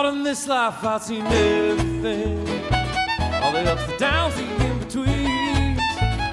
thought in this life I'd seen everything, all the ups, the downs, the